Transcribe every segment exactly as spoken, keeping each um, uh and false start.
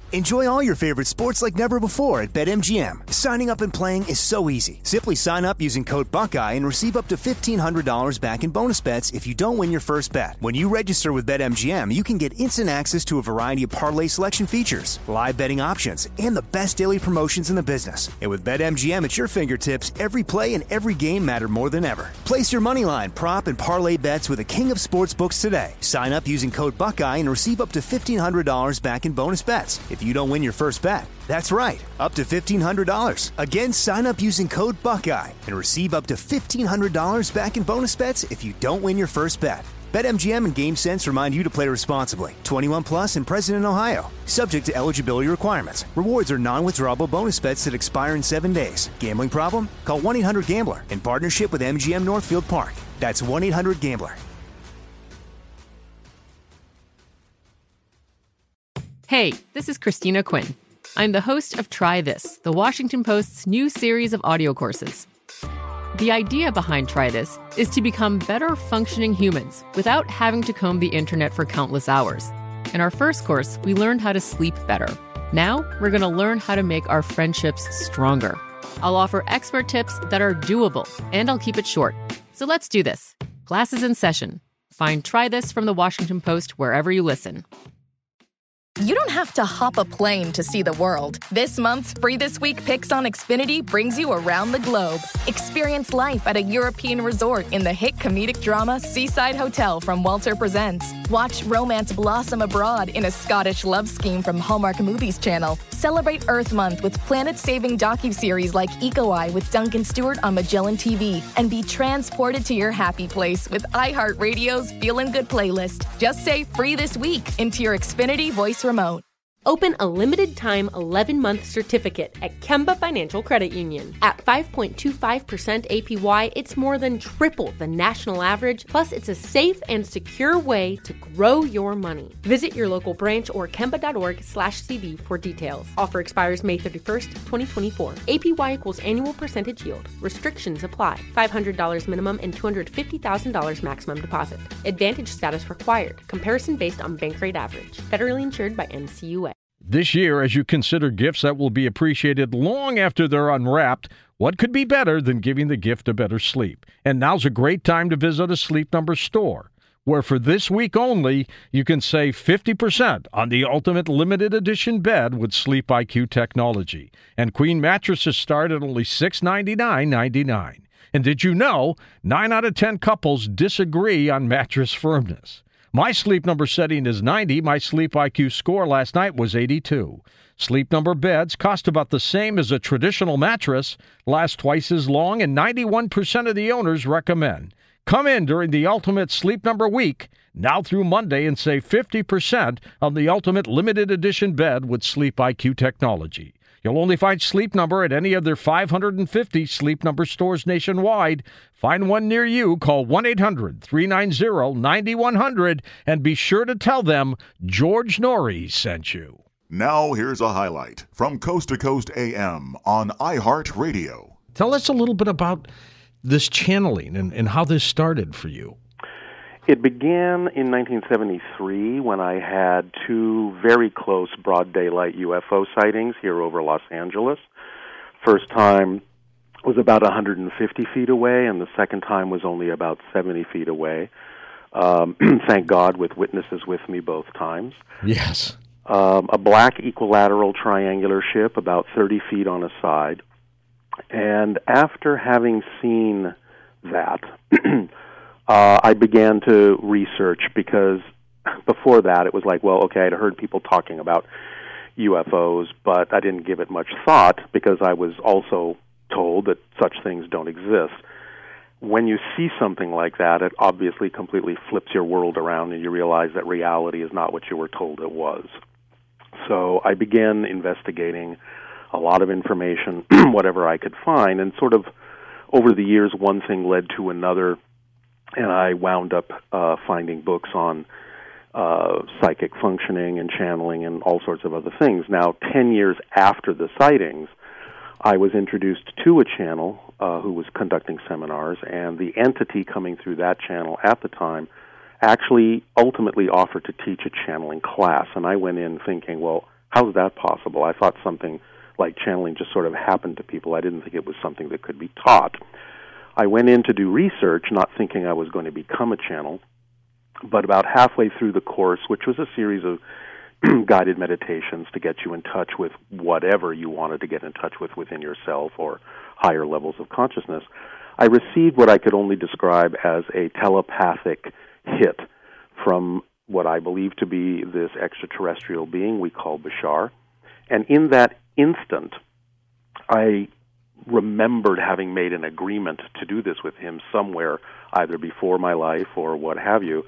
Enjoy all your favorite sports like never before at BetMGM. Signing up and playing is so easy. Simply sign up using code Buckeye and receive up to fifteen hundred dollars back in bonus bets if you don't win your first bet. When you register with BetMGM, you can get instant access to a variety of parlay selection features, live betting options, and the best daily promotions in the business. And with BetMGM at your fingertips, every play and every game matter more than ever. Place your moneyline, prop, and parlay bets with the king of sportsbooks today. Sign up using code Buckeye and receive up to fifteen hundred dollars back in bonus bets if you don't win your first bet. That's right, up to fifteen hundred dollars. Again, sign up using code Buckeye and receive up to fifteen hundred dollars back in bonus bets if you don't win your first bet. BetMGM and GameSense remind you to play responsibly. twenty-one plus and present in Ohio. Subject to eligibility requirements. Rewards are non-withdrawable bonus bets that expire in seven days. Gambling problem? Call one eight hundred gambler in partnership with M G M Northfield Park. That's one eight hundred gambler. Hey, this is Christina Quinn. I'm the host of Try This, the Washington Post's new series of audio courses. The idea behind Try This is to become better functioning humans without having to comb the internet for countless hours. In our first course, we learned how to sleep better. Now, we're going to learn how to make our friendships stronger. I'll offer expert tips that are doable, and I'll keep it short. So let's do this. Class is in session. Find Try This from the Washington Post wherever you listen. You don't have to hop a plane to see the world. This month's Free This Week Picks on Xfinity brings you around the globe. Experience life at a European resort in the hit comedic drama Seaside Hotel from Walter Presents. Watch romance blossom abroad in a Scottish love scheme from Hallmark Movies Channel. Celebrate Earth Month with planet-saving docuseries like Eco Eye with Duncan Stewart on Magellan T V. And be transported to your happy place with iHeartRadio's Feelin' Good playlist. Just say Free This Week into your Xfinity voice remote. Open a limited-time eleven-month certificate at Kemba Financial Credit Union. At five point two five percent A P Y, it's more than triple the national average, plus it's a safe and secure way to grow your money. Visit your local branch or kemba.org slash CD for details. Offer expires May thirty-first, twenty twenty-four. A P Y equals annual percentage yield. Restrictions apply. five hundred dollars minimum and two hundred fifty thousand dollars maximum deposit. Advantage status required. Comparison based on bank rate average. Federally insured by N C U A. This year, as you consider gifts that will be appreciated long after they're unwrapped, what could be better than giving the gift a better sleep? And now's a great time to visit a Sleep Number store, where for this week only, you can save fifty percent on the ultimate limited edition bed with Sleep I Q technology. And queen mattresses start at only six hundred ninety-nine dollars and ninety-nine cents. And did you know, nine out of ten couples disagree on mattress firmness? My Sleep Number setting is ninety. My Sleep I Q score last night was eighty-two. Sleep Number beds cost about the same as a traditional mattress, last twice as long, and ninety-one percent of the owners recommend. Come in during the Ultimate Sleep Number week, now through Monday, and save fifty percent on the Ultimate Limited Edition bed with Sleep I Q technology. You'll only find Sleep Number at any of their five hundred fifty Sleep Number stores nationwide. Find one near you. Call one eight hundred three nine zero nine one zero zero and be sure to tell them George Norrie sent you. Now here's a highlight from Coast to Coast A M on iHeartRadio. Tell us a little bit about this channeling and, and how this started for you. It began in nineteen seventy-three when I had two very close broad daylight U F O sightings here over Los Angeles. First time was about one hundred fifty feet away, and the second time was only about seventy feet away. Um, thank God, with witnesses with me both times. Yes. Um, a black equilateral triangular ship about thirty feet on a side. And after having seen that, Uh, I began to research because before that it was like, well, okay, I'd heard people talking about U F Os, but I didn't give it much thought because I was also told that such things don't exist. When you see something like that, it obviously completely flips your world around and you realize that reality is not what you were told it was. So I began investigating a lot of information, whatever I could find, and sort of over the years one thing led to another. And I wound up uh, finding books on uh, psychic functioning and channeling and all sorts of other things. Now, ten years after the sightings, I was introduced to a channel uh, who was conducting seminars, and the entity coming through that channel at the time actually ultimately offered to teach a channeling class. And I went in thinking, well, how's that possible? I thought something like channeling just sort of happened to people. I didn't think it was something that could be taught. I went in to do research, not thinking I was going to become a channel, but about halfway through the course, which was a series of guided meditations to get you in touch with whatever you wanted to get in touch with within yourself or higher levels of consciousness, I received what I could only describe as a telepathic hit from what I believe to be this extraterrestrial being we call Bashar. And in that instant, I remembered having made an agreement to do this with him somewhere, either before my life or what have you.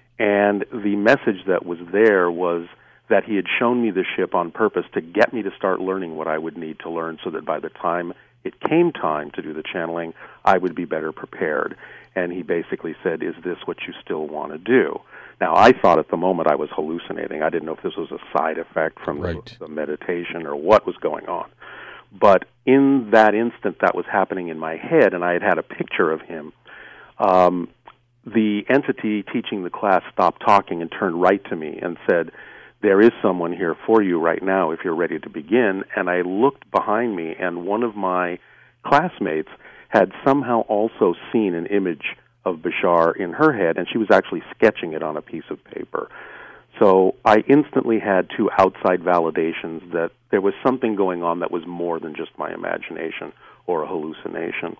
And the message that was there was that he had shown me the ship on purpose to get me to start learning what I would need to learn so that by the time it came time to do the channeling, I would be better prepared. And he basically said, is this what you still want to do? Now, I thought at the moment I was hallucinating. I didn't know if this was a side effect from right. the, the meditation or what was going on. But in that instant that was happening in my head, and I had had a picture of him, um, the entity teaching the class stopped talking and turned right to me and said, there is someone here for you right now if you're ready to begin. And I looked behind me, and one of my classmates had somehow also seen an image of Bashar in her head, and she was actually sketching it on a piece of paper. So I instantly had two outside validations that there was something going on that was more than just my imagination or a hallucination.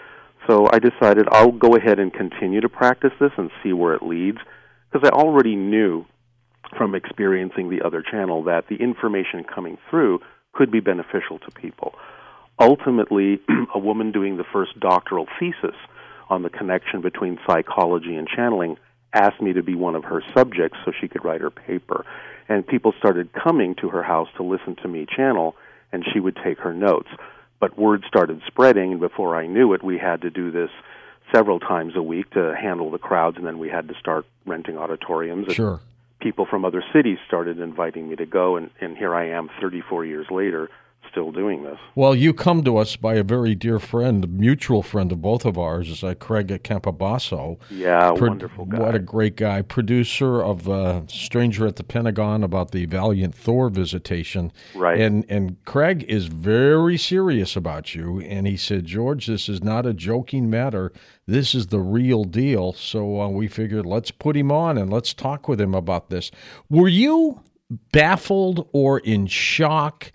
So I decided I'll go ahead and continue to practice this and see where it leads, because I already knew from experiencing the other channel that the information coming through could be beneficial to people. Ultimately, a woman doing the first doctoral thesis on the connection between psychology and channeling asked me to be one of her subjects so she could write her paper. And people started coming to her house to listen to me channel, and she would take her notes. But word started spreading, and before I knew it, we had to do this several times a week to handle the crowds, and then we had to start renting auditoriums. Sure. People from other cities started inviting me to go, and, and here I am thirty-four years later, still doing this. Well, you come to us by a very dear friend, a mutual friend of both of ours, is uh, Craig Campobasso. Yeah, Pro- wonderful guy. What a great guy. Producer of uh, Stranger at the Pentagon about the Valiant Thor visitation. Right. And, and Craig is very serious about you, and he said, George, this is not a joking matter. This is the real deal. So uh, we figured let's put him on and let's talk with him about this. Were you baffled or in shock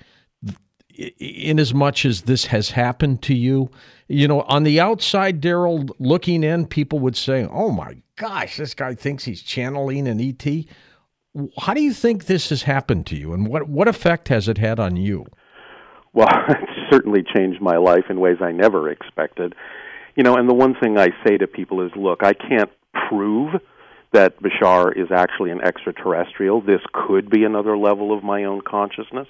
in as much as this has happened to you? You know, on the outside, Daryl, looking in, people would say, oh my gosh, this guy thinks he's channeling an E T. How do you think this has happened to you, and what, what effect has it had on you? Well, it certainly changed my life in ways I never expected. You know, and the one thing I say to people is, look, I can't prove that Bashar is actually an extraterrestrial. This could be another level of my own consciousness.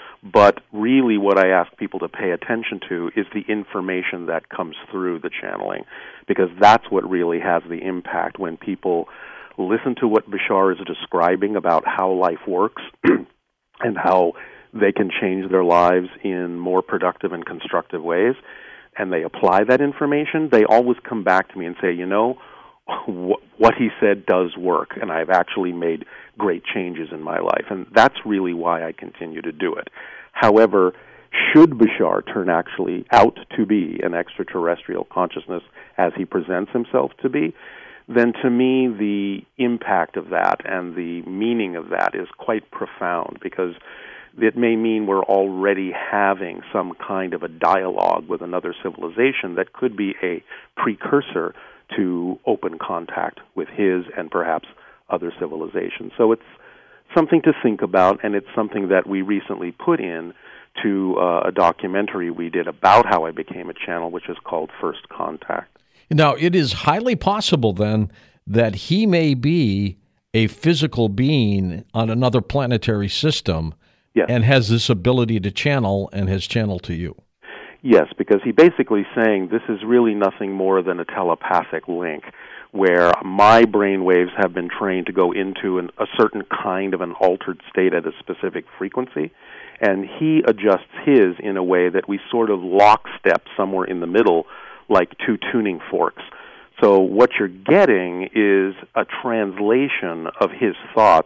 But really what I ask people to pay attention to is the information that comes through the channeling, because that's what really has the impact. When people listen to what Bashar is describing about how life works and how they can change their lives in more productive and constructive ways, and they apply that information, they always come back to me and say, you know, wh- what he said does work, and I've actually made great changes in my life. And that's really why I continue to do it. However, should Bashar turn actually out to be an extraterrestrial consciousness as he presents himself to be, then to me the impact of that and the meaning of that is quite profound, because it may mean we're already having some kind of a dialogue with another civilization that could be a precursor to open contact with his and perhaps other civilizations. So it's something to think about, and it's something that we recently put in to uh, a documentary we did about how I became a channel, which is called First Contact. Now, it is highly possible, then, that he may be a physical being on another planetary system. Yes. And has this ability to channel and has channeled to you. Yes, because he basically saying this is really nothing more than a telepathic link where my brain waves have been trained to go into an, a certain kind of an altered state at a specific frequency, and he adjusts his in a way that we sort of lockstep somewhere in the middle like two tuning forks. So what you're getting is a translation of his thoughts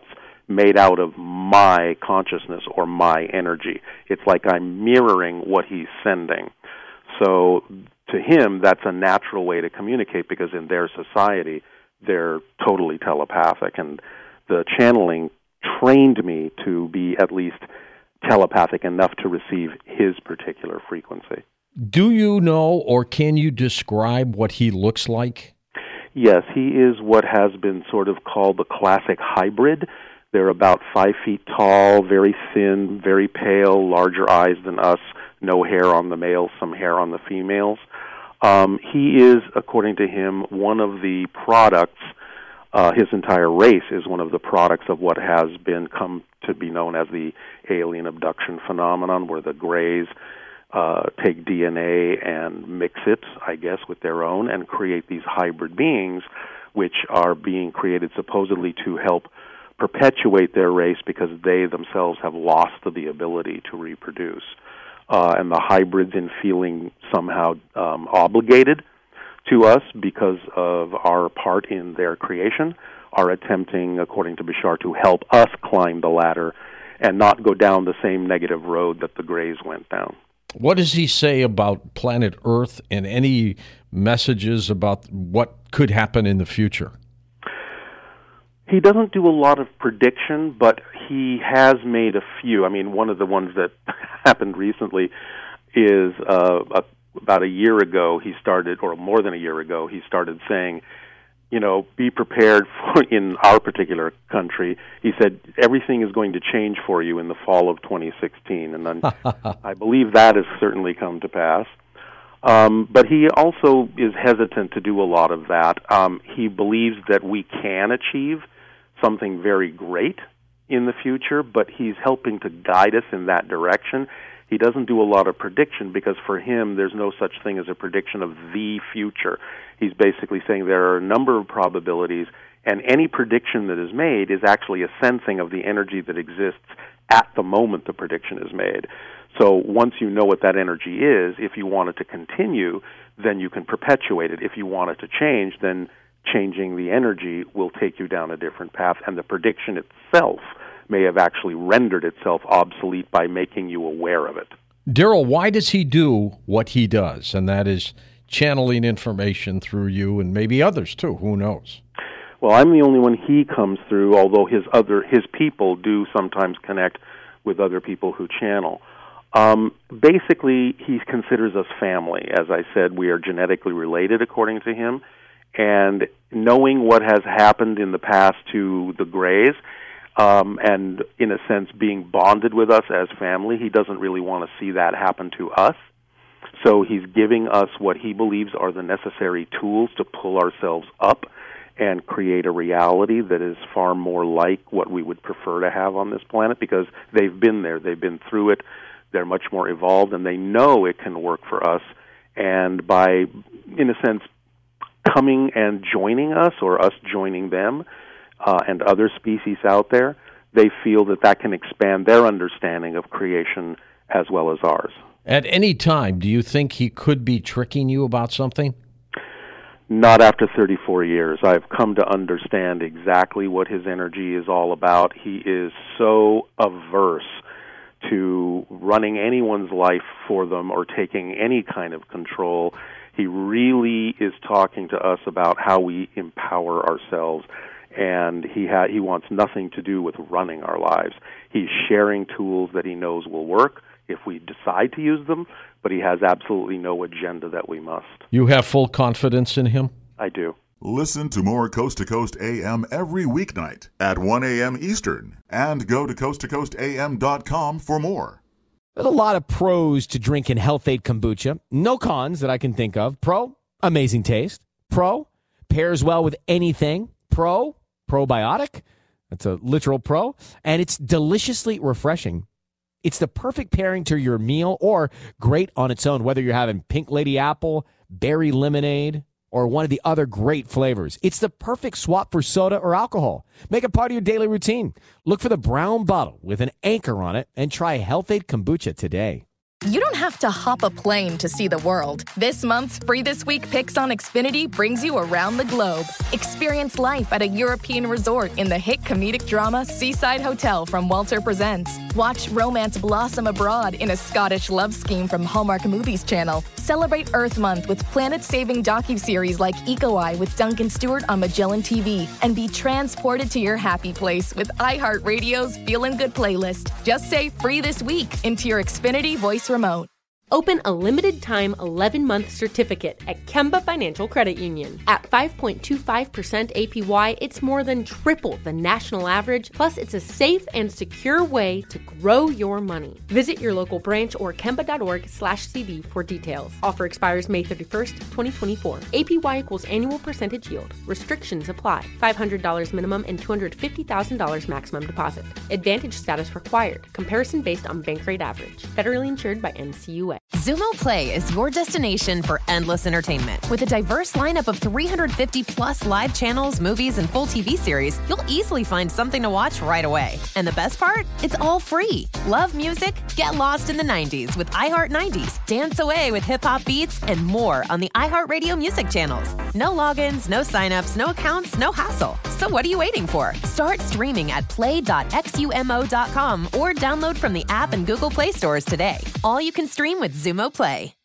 made out of my consciousness or my energy. It's like I'm mirroring what he's sending. So to him, that's a natural way to communicate because in their society, they're totally telepathic. And the channeling trained me to be at least telepathic enough to receive his particular frequency. Do you know or can you describe what he looks like? Yes, he is what has been sort of called the classic hybrid. They're about five feet tall, very thin, very pale, larger eyes than us, no hair on the males, some hair on the females. Um, he is, according to him, one of the products, uh, his entire race is one of the products of what has been come to be known as the alien abduction phenomenon, where the Greys uh, take D N A and mix it, I guess, with their own and create these hybrid beings, which are being created supposedly to help perpetuate their race because they themselves have lost the ability to reproduce. Uh, and the hybrids, in feeling somehow um, obligated to us because of our part in their creation, are attempting, according to Bashar, to help us climb the ladder and not go down the same negative road that the Greys went down. What does he say about planet Earth and any messages about what could happen in the future? He doesn't do a lot of prediction, but he has made a few. I mean, one of the ones that happened recently is uh, a, about a year ago he started, or more than a year ago, he started saying, you know, be prepared for, in our particular country, he said, everything is going to change for you in the fall of twenty sixteen. And then I believe that has certainly come to pass. Um, but he also is hesitant to do a lot of that. Um, he believes that we can achieve something very great in the future, but he's helping to guide us in that direction. He doesn't do a lot of prediction because for him there's no such thing as a prediction of the future. He's basically saying there are a number of probabilities, and any prediction that is made is actually a sensing of the energy that exists at the moment the prediction is made. So once you know what that energy is, if you want it to continue, then you can perpetuate it. If you want it to change, then changing the energy will take you down a different path, and the prediction itself may have actually rendered itself obsolete by making you aware of it. Daryl, why does he do what he does, and that is channeling information through you and maybe others too? Who knows? Well, I'm the only one he comes through, although his other his people do sometimes connect with other people who channel. Um, basically, he considers us family. As I said, we are genetically related, according to him. And knowing what has happened in the past to the Greys, um, and in a sense being bonded with us as family, he doesn't really want to see that happen to us. So he's giving us what he believes are the necessary tools to pull ourselves up and create a reality that is far more like what we would prefer to have on this planet, because they've been there, they've been through it, they're much more evolved, and they know it can work for us. And by, in a sense, coming and joining us, or us joining them, uh, and other species out there, they feel that that can expand their understanding of creation as well as ours. At any time, do you think he could be tricking you about something? Not after thirty-four years. I've come to understand exactly what his energy is all about. He is so averse to running anyone's life for them or taking any kind of control. He really is talking to us about how we empower ourselves, and he ha- he wants nothing to do with running our lives. He's sharing tools that he knows will work if we decide to use them, but he has absolutely no agenda that we must. You have full confidence in him? I do. Listen to more Coast to Coast A M every weeknight at one a.m. Eastern, and go to coast to coast a m dot com for more. There's a lot of pros to drinking Health-Ade kombucha. No cons that I can think of. Pro, amazing taste. Pro, pairs well with anything. Pro, probiotic. That's a literal pro. And it's deliciously refreshing. It's the perfect pairing to your meal, or great on its own, whether you're having pink lady apple, berry lemonade, or one of the other great flavors. It's the perfect swap for soda or alcohol. Make it part of your daily routine. Look for the brown bottle with an anchor on it and try Health-Ade kombucha today. You don't have to hop a plane to see the world. This month's Free This Week Picks on Xfinity brings you around the globe. Experience life at a European resort in the hit comedic drama Seaside Hotel from Walter Presents. Watch romance blossom abroad in a Scottish love scheme from Hallmark Movies Channel. Celebrate Earth Month with planet-saving docuseries like Eco Eye with Duncan Stewart on Magellan T V. And be transported to your happy place with iHeartRadio's Feelin' Good playlist. Just say Free This Week into your Xfinity voice remote. Open a limited-time eleven-month certificate at Kemba Financial Credit Union. At five point two five percent A P Y, it's more than triple the national average, plus it's a safe and secure way to grow your money. Visit your local branch or kemba.org slash CD for details. Offer expires May thirty-first, twenty twenty-four. A P Y equals annual percentage yield. Restrictions apply. five hundred dollars minimum and two hundred fifty thousand dollars maximum deposit. Advantage status required. Comparison based on bank rate average. Federally insured by N C U A. Xumo Play is your destination for endless entertainment. With a diverse lineup of three hundred fifty plus live channels, movies, and full T V series, you'll easily find something to watch right away. And the best part? It's all free. Love music? Get lost in the nineties with iHeart nineties. Dance away with hip-hop beats and more on the iHeartRadio music channels. No logins, no signups, no accounts, no hassle. So what are you waiting for? Start streaming at play dot xumo dot com or download from the app and Google Play stores today. All you can stream with Xumo Play.